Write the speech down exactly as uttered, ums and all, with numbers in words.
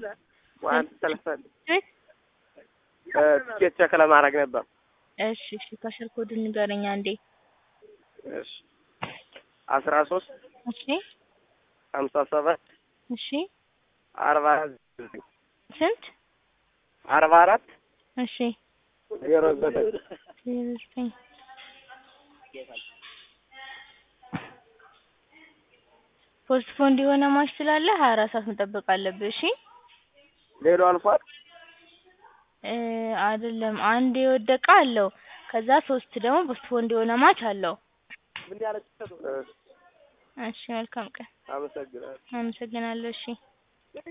ዋን ተለፈን ትኬት ቸክ ለማድረግ ነበር። እሺ እሺ ካሽር ኮዱን ንገረኝ አንዴ። እሺ አስራ ሶስት እሺ ሀምሳ ሰባት እሺ አርባ ስንት አርባ አራት እሺ ዜሮ ዘጠኝ ዜሮ ዘጠኝ ፖስትፖንድ የሆነ ማች ስላለ ሀያ አራት ሰዓት መጠበቅ አለብህ። እሺ ሌላው አልፏል እ አይደለም አንድ የወደቀ አለው። ከዛ ሶስት ደግሞ ፖስትፖንድ የሆነ ማች አለው። እሺ መልካም ቀን። አመሰግናለሁ። አመሰግናለሁ። እሺ